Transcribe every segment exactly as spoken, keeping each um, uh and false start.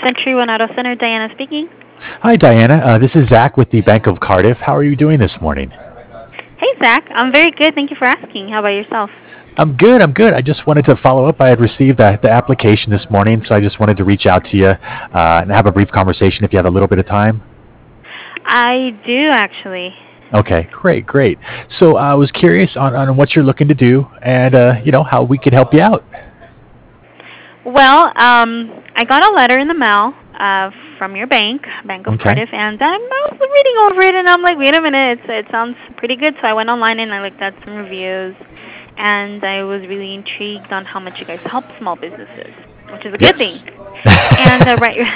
Century One Auto Center, Diana speaking. Hi, Diana. Uh, this is Zach with the Bank of Cardiff. How are you doing this morning? Hey, Zach. I'm very good. Thank you for asking. How about yourself? I'm good. I'm good. I just wanted to follow up. I had received the, the application this morning, so I just wanted to reach out to you uh, and have a brief conversation if you have a little bit of time. I do, actually. Okay, great, great. So uh, I was curious on, on what you're looking to do and, uh, you know, how we could help you out. Well, um, I got a letter in the mail uh, from your bank, Bank of Okay. Cardiff, and um, I was reading over it, and I'm like, wait a minute, it's, it sounds pretty good. So I went online and I looked at some reviews, and I was really intrigued on how much you guys help small businesses, which is a good thing. Yes. And uh, right,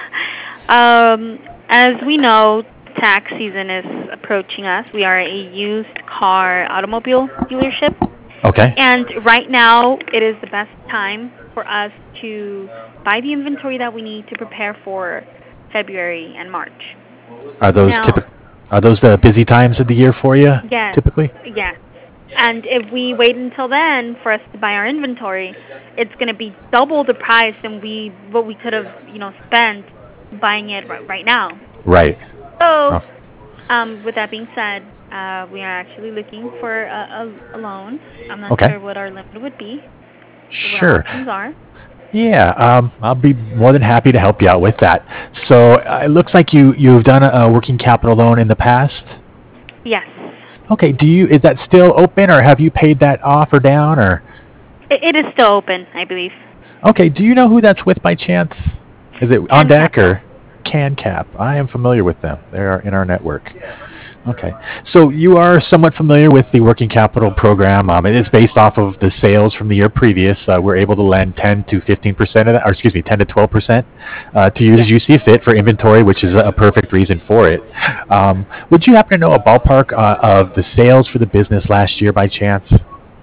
um, as we know, tax season is approaching us. We are a used car automobile dealership, Okay. and right now it is the best time for us to buy the inventory that we need to prepare for February and March. Are those Now, typical? Are those the busy times of the year for you, yes, typically? yes. And if we wait until then for us to buy our inventory, it's going to be double the price than we what we could have, you know, spent buying it right, right now. Right. So, Oh, um, with that being said, uh, we are actually looking for a, a, a loan. I'm not okay. sure what our limit would be, what our Sure. options are. Yeah, um, I'll be more than happy to help you out with that. So uh, it looks like you you've done a, a working capital loan in the past. Yes, Okay, do you is that still open, or have you paid that off or down, or it, it is still open, I believe. okay, do you know who that's with by chance? Is it on Can deck Capital. or CanCap? I am familiar with them. They are in our network. Okay, so you are somewhat familiar with the working capital program. Um, it is based off of the sales from the year previous. Uh, we're able to lend ten to fifteen percent of that, or excuse me, ten to twelve percent uh, to use Yes. as you see fit for inventory, which is a, a perfect reason for it. Um, would you happen to know a ballpark uh, of the sales for the business last year by chance?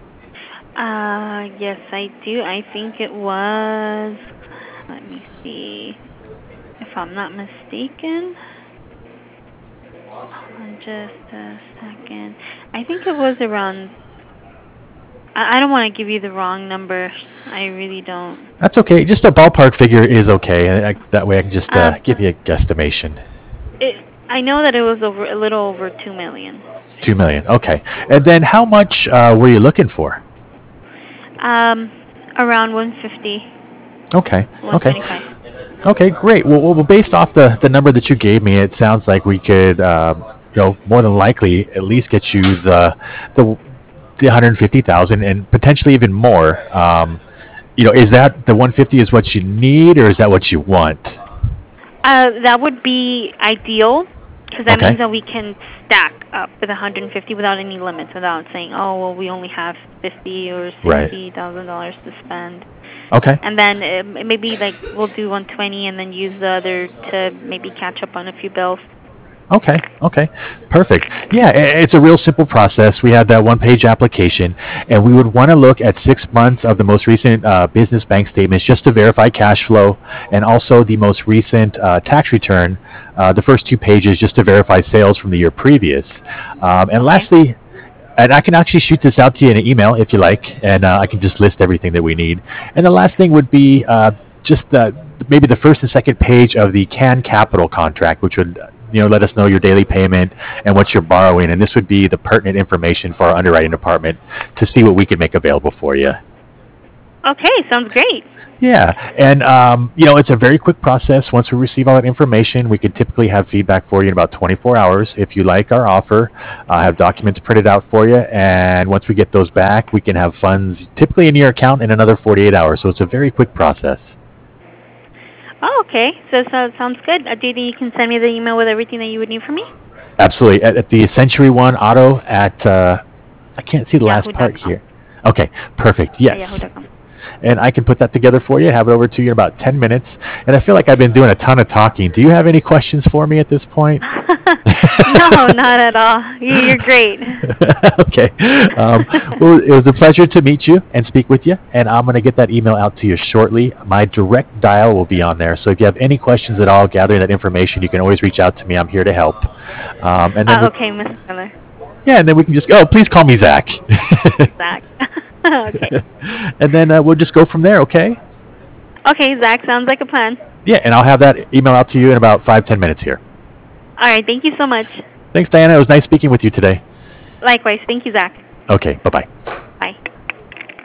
Uh, yes, I do. I think it was, let me see, if I'm not mistaken. Hold on just a second. I think it was around, I, I don't want to give you the wrong number. I really don't. That's okay. Just a ballpark figure is okay. and I, that way I can just uh, Um, give you a guesstimation. it, I know that it was over a little over two million. Two million. Okay. And then how much uh, were you looking for? Um, around one fifty, Okay. Okay. one twenty-five. Okay, great. Well, well, well, based off the, the number that you gave me, it sounds like we could, um, you know, more than likely at least get you the the the one hundred fifty thousand and potentially even more. Um, you know, is that the one fifty is what you need, or is that what you want? Uh, that would be ideal, because that means Okay. that we can stack up with one hundred fifty without any limits, without saying, oh, well, we only have fifty or Right. sixty thousand dollars to spend. Okay. And then uh, maybe like we'll do one twenty and then use the other to maybe catch up on a few bills. Okay. Okay. Perfect. Yeah, i- it's a real simple process. We have that one-page application, and we would want to look at six months of the most recent uh, business bank statements just to verify cash flow, and also the most recent uh, tax return, uh, the first two pages just to verify sales from the year previous. Um, and Okay. lastly, and I can actually shoot this out to you in an email if you like, and uh, I can just list everything that we need. And the last thing would be uh, just uh, maybe the first and second page of the Can Capital contract, which would you know let us know your daily payment and what you're borrowing, and this would be the pertinent information for our underwriting department to see what we can make available for you. Okay, sounds great. Yeah, and um, you know it's a very quick process. Once we receive all that information, we could typically have feedback for you in about twenty-four hours. If you like our offer, I have documents printed out for you, and once we get those back, we can have funds typically in your account in another forty-eight hours. So it's a very quick process. Oh, okay. So, so it sounds good. Uh, do you think you can send me the email with everything that you would need from me? Absolutely. At, at the Century One Auto at uh, I can't see the last Yahoo dot part com. here. Okay, perfect. At yahoo Yes. dot com. And I can put that together for you, have it over to you in about ten minutes. And I feel like I've been doing a ton of talking. Do you have any questions for me at this point? No, not at all. You- You're great. Okay. Um, well, it was a pleasure to meet you and speak with you. And I'm going to get that email out to you shortly. My direct dial will be on there. So if you have any questions at all gathering that information, you can always reach out to me. I'm here to help. Um, and then, Uh, we, okay, Mister Miller. yeah, and then we can just, oh, please call me Zach. Zach. Okay. And then uh, we'll just go from there, okay? Okay, Zach, sounds like a plan. Yeah, and I'll have that email out to you in about five, ten minutes here. All right. Thank you so much. Thanks, Diana. It was nice speaking with you today. Likewise. Thank you, Zach. Okay, bye-bye.